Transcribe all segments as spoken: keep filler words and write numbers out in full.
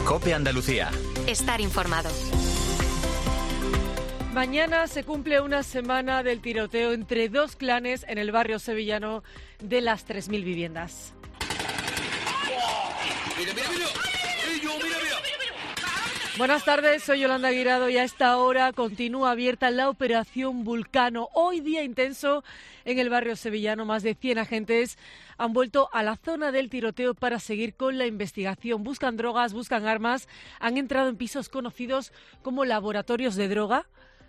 COPE Andalucía. Estar informado. Mañana se cumple una semana del tiroteo entre dos clanes en el barrio sevillano de las tres mil viviendas. Mira, mira, mira. Mira, mira, mira. Buenas tardes, soy Yolanda Guirado y a esta hora continúa abierta la operación Vulcano. Hoy día intenso en el barrio sevillano, más de cien agentes han vuelto a la zona del tiroteo para seguir con la investigación. Buscan drogas, buscan armas, han entrado en pisos conocidos como laboratorios de droga.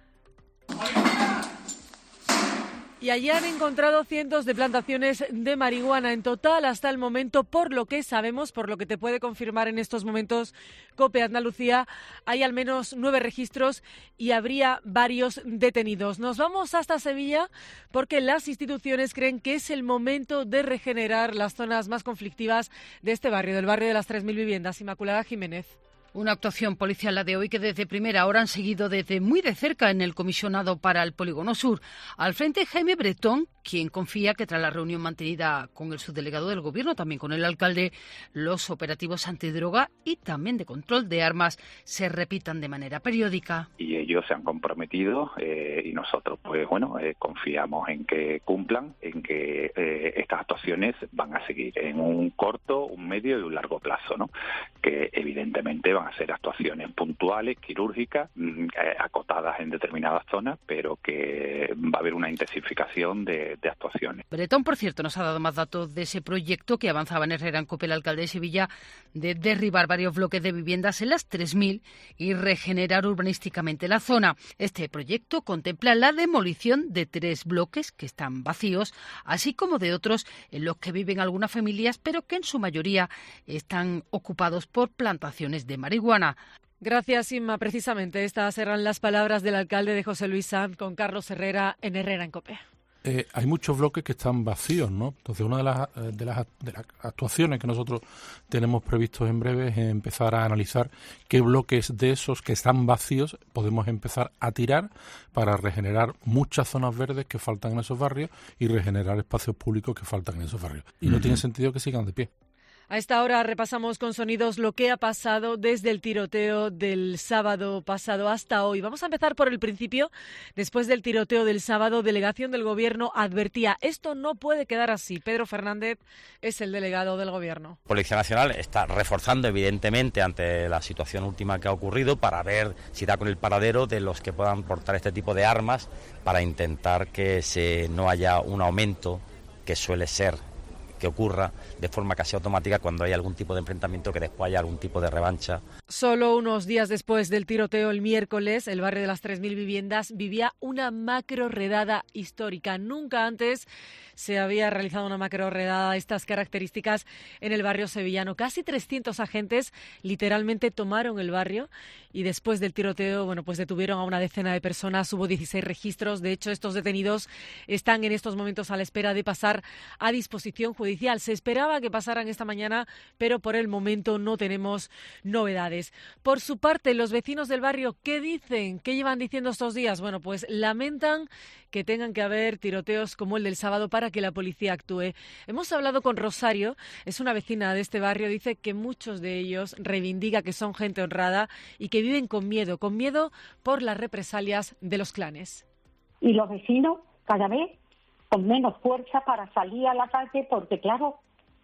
Y allí han encontrado cientos de plantaciones de marihuana en total hasta el momento, por lo que sabemos, por lo que te puede confirmar en estos momentos COPE Andalucía, hay al menos nueve registros y habría varios detenidos. Nos vamos hasta Sevilla porque las instituciones creen que es el momento de regenerar las zonas más conflictivas de este barrio, del barrio de las tres mil viviendas. Inmaculada Jiménez. Una actuación policial, la de hoy, que desde primera hora han seguido desde muy de cerca en el comisionado para el Polígono Sur. Al frente, Jaime Bretón, quien confía que tras la reunión mantenida con el subdelegado del Gobierno, también con el alcalde, los operativos antidroga y también de control de armas se repitan de manera periódica. Y ellos se han comprometido eh, y nosotros, pues bueno, eh, confiamos en que cumplan, en que eh, estas actuaciones van a seguir en un corto, un medio y un largo plazo, ¿no? Que evidentemente van a ser actuaciones puntuales, quirúrgicas, eh, acotadas en determinadas zonas, pero que va a haber una intensificación de, de actuaciones. Bretón, por cierto, nos ha dado más datos de ese proyecto que avanzaba en Herrera en COPE el alcalde de Sevilla de derribar varios bloques de viviendas en las tres mil y regenerar urbanísticamente la zona. Este proyecto contempla la demolición de tres bloques que están vacíos, así como de otros en los que viven algunas familias, pero que en su mayoría están ocupados por plantaciones de marihuana. Gracias, Inma. Precisamente estas eran las palabras del alcalde de José Luis Sanz con Carlos Herrera en Herrera en COPE. Eh, hay muchos bloques que están vacíos, ¿no? Entonces, una de las, de las de las actuaciones que nosotros tenemos previstos en breve es empezar a analizar qué bloques de esos que están vacíos podemos empezar a tirar para regenerar muchas zonas verdes que faltan en esos barrios y regenerar espacios públicos que faltan en esos barrios. Y no tiene sentido que sigan de pie. A esta hora repasamos con sonidos lo que ha pasado desde el tiroteo del sábado pasado hasta hoy. Vamos a empezar por el principio. Después del tiroteo del sábado, delegación del Gobierno advertía: esto no puede quedar así. Pedro Fernández es el delegado del Gobierno. Policía Nacional está reforzando, evidentemente, ante la situación última que ha ocurrido, para ver si da con el paradero de los que puedan portar este tipo de armas, para intentar que se, no haya un aumento que suele ser que ocurra de forma casi automática cuando hay algún tipo de enfrentamiento, que después haya algún tipo de revancha. Solo unos días después del tiroteo el miércoles, el barrio de las tres mil viviendas vivía una macro redada histórica. Nunca antes se había realizado una macro redada de estas características en el barrio sevillano. Casi trescientos agentes literalmente tomaron el barrio y después del tiroteo, bueno, pues detuvieron a una decena de personas. Hubo dieciséis registros. De hecho, estos detenidos están en estos momentos a la espera de pasar a disposición judicial. Se esperaba que pasaran esta mañana, pero por el momento no tenemos novedades. Por su parte, los vecinos del barrio, ¿qué dicen? ¿Qué llevan diciendo estos días? Bueno, pues lamentan que tengan que haber tiroteos como el del sábado para que la policía actúe. Hemos hablado con Rosario, es una vecina de este barrio, dice que muchos de ellos reivindica que son gente honrada y que viven con miedo, con miedo por las represalias de los clanes. Y los vecinos cada vez con menos fuerza para salir a la calle, porque claro,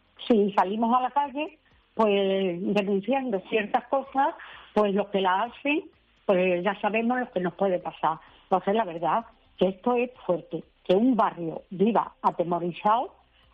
si salimos a la calle, pues denunciando ciertas cosas, pues los que la hacen, pues ya sabemos lo que nos puede pasar. Entonces la verdad que esto es fuerte, que un barrio viva atemorizado,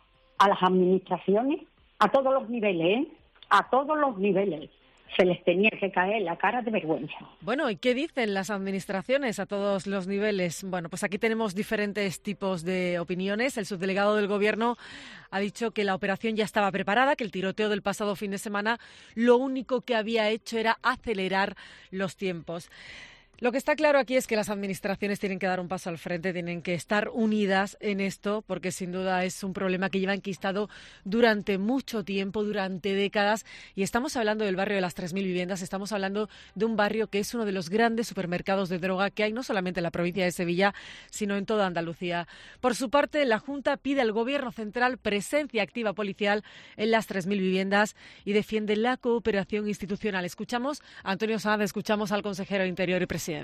a las administraciones, a todos los niveles, ¿eh? a todos los niveles. Se les tenía que caer la cara de vergüenza. Bueno, ¿y qué dicen las administraciones a todos los niveles? Bueno, pues aquí tenemos diferentes tipos de opiniones. El subdelegado del Gobierno ha dicho que la operación ya estaba preparada, que el tiroteo del pasado fin de semana lo único que había hecho era acelerar los tiempos. Lo que está claro aquí es que las administraciones tienen que dar un paso al frente, tienen que estar unidas en esto, porque sin duda es un problema que lleva enquistado durante mucho tiempo, durante décadas, y estamos hablando del barrio de las tres mil viviendas, estamos hablando de un barrio que es uno de los grandes supermercados de droga que hay no solamente en la provincia de Sevilla, sino en toda Andalucía. Por su parte, la Junta pide al Gobierno central presencia activa policial en las tres mil viviendas y defiende la cooperación institucional. Escuchamos a Antonio Sanz, escuchamos al consejero de Interior y Presidencia.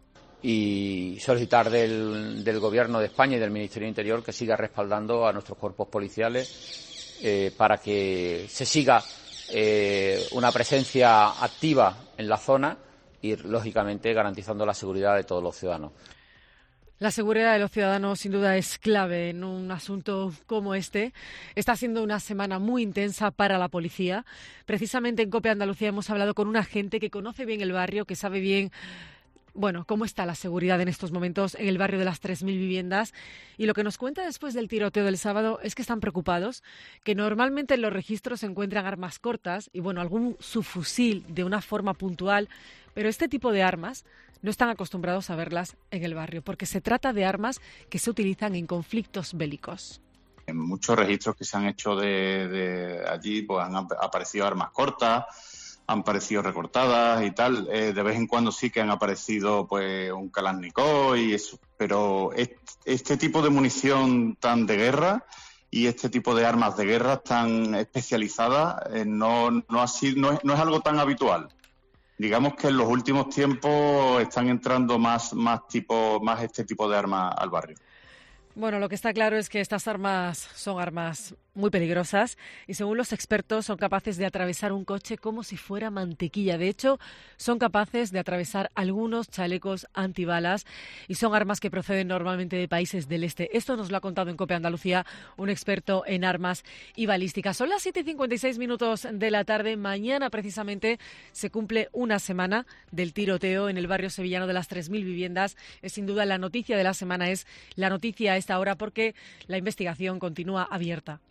Y solicitar del, del Gobierno de España y del Ministerio de Interior que siga respaldando a nuestros cuerpos policiales eh, para que se siga eh, una presencia activa en la zona y, lógicamente, garantizando la seguridad de todos los ciudadanos. La seguridad de los ciudadanos sin duda es clave en un asunto como este. Está siendo una semana muy intensa para la policía. Precisamente en COPE Andalucía hemos hablado con un agente que conoce bien el barrio, que sabe bien bueno, cómo está la seguridad en estos momentos en el barrio de las tres mil viviendas. Y lo que nos cuenta después del tiroteo del sábado es que están preocupados, que normalmente en los registros se encuentran armas cortas y, bueno, algún subfusil de una forma puntual, pero este tipo de armas no están acostumbrados a verlas en el barrio, porque se trata de armas que se utilizan en conflictos bélicos. En muchos registros que se han hecho de, de allí, pues han aparecido armas cortas, han aparecido recortadas y tal. Eh, de vez en cuando sí que han aparecido pues un Kalashnikov y eso, pero este, este tipo de munición tan de guerra y este tipo de armas de guerra tan especializadas eh, no, no, así, no, es, no es algo tan habitual. Digamos que en los últimos tiempos están entrando más, más, tipo, más este tipo de armas al barrio. Bueno, lo que está claro es que estas armas son armas muy peligrosas y, según los expertos, son capaces de atravesar un coche como si fuera mantequilla. De hecho, son capaces de atravesar algunos chalecos antibalas y son armas que proceden normalmente de países del este. Esto nos lo ha contado en COPE Andalucía un experto en armas y balística. Son las siete y cincuenta y seis minutos de la tarde. Mañana, precisamente, se cumple una semana del tiroteo en el barrio sevillano de las tres mil viviendas. Es sin duda la noticia de la semana, es la noticia a esta hora porque la investigación continúa abierta.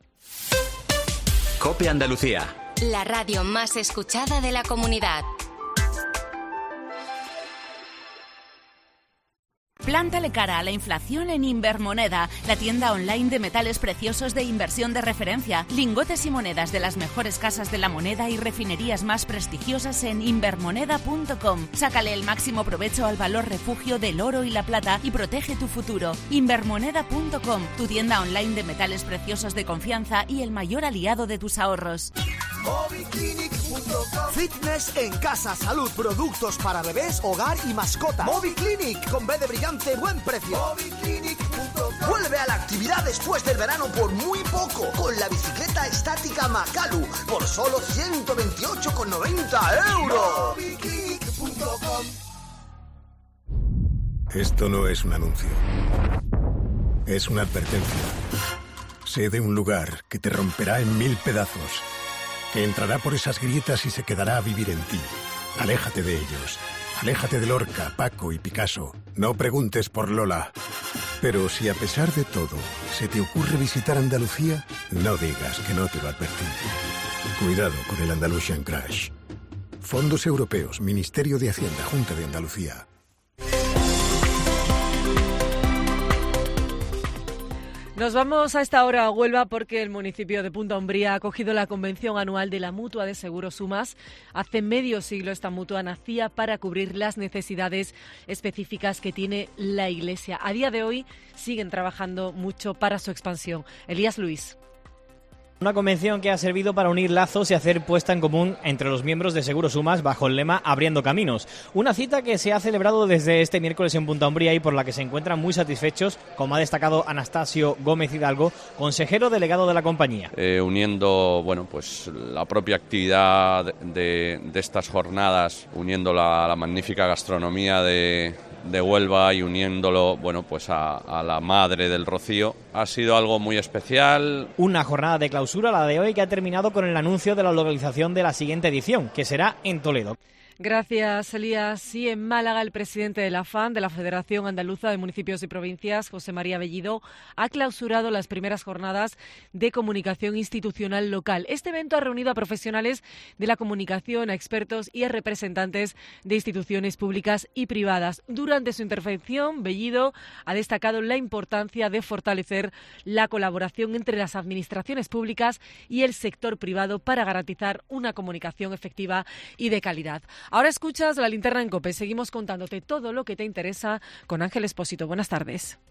COPE Andalucía. La radio más escuchada de la comunidad. Plántale cara a la inflación en Invermoneda, la tienda online de metales preciosos de inversión de referencia. Lingotes y monedas de las mejores casas de la moneda y refinerías más prestigiosas en invermoneda punto com. Sácale el máximo provecho al valor refugio del oro y la plata y protege tu futuro. Invermoneda punto com, tu tienda online de metales preciosos de confianza y el mayor aliado de tus ahorros. Moviclinic punto com. Fitness en casa, salud, productos para bebés, hogar y mascotas. Moviclinic con B de brillante, buen precio. Moviclinic punto com. Vuelve a la actividad después del verano por muy poco con la bicicleta estática Makalu por solo ciento veintiocho con noventa euros. Moviclinic punto com. Esto no es un anuncio. Es una advertencia. Sé de un lugar que te romperá en mil pedazos, que entrará por esas grietas y se quedará a vivir en ti. Aléjate de ellos. Aléjate de Lorca, Paco y Picasso. No preguntes por Lola. Pero si a pesar de todo se te ocurre visitar Andalucía, no digas que no te lo advertí. Cuidado con el Andalusian Crash. Fondos Europeos, Ministerio de Hacienda, Junta de Andalucía. Nos vamos a esta hora a Huelva porque el municipio de Punta Umbría ha acogido la convención anual de la Mutua de Seguros Sumas. Hace medio siglo esta mutua nacía para cubrir las necesidades específicas que tiene la Iglesia. A día de hoy siguen trabajando mucho para su expansión. Elías Luis. Una convención que ha servido para unir lazos y hacer puesta en común entre los miembros de Seguros Sumas bajo el lema Abriendo Caminos. Una cita que se ha celebrado desde este miércoles en Punta Umbría y por la que se encuentran muy satisfechos, como ha destacado Anastasio Gómez Hidalgo, consejero delegado de la compañía. Eh, uniendo bueno, pues la propia actividad de, de estas jornadas, uniendo la, la magnífica gastronomía de... de Huelva y uniéndolo bueno pues a, a la Madre del Rocío, ha sido algo muy especial. Una jornada de clausura, la de hoy, que ha terminado con el anuncio de la localización de la siguiente edición, que será en Toledo. Gracias, Elías. Y en Málaga, el presidente de la F A N, de la Federación Andaluza de Municipios y Provincias, José María Bellido, ha clausurado las primeras jornadas de comunicación institucional local. Este evento ha reunido a profesionales de la comunicación, a expertos y a representantes de instituciones públicas y privadas. Durante su intervención, Bellido ha destacado la importancia de fortalecer la colaboración entre las administraciones públicas y el sector privado para garantizar una comunicación efectiva y de calidad. Ahora escuchas La Linterna en COPE. Seguimos contándote todo lo que te interesa con Ángel Expósito. Buenas tardes.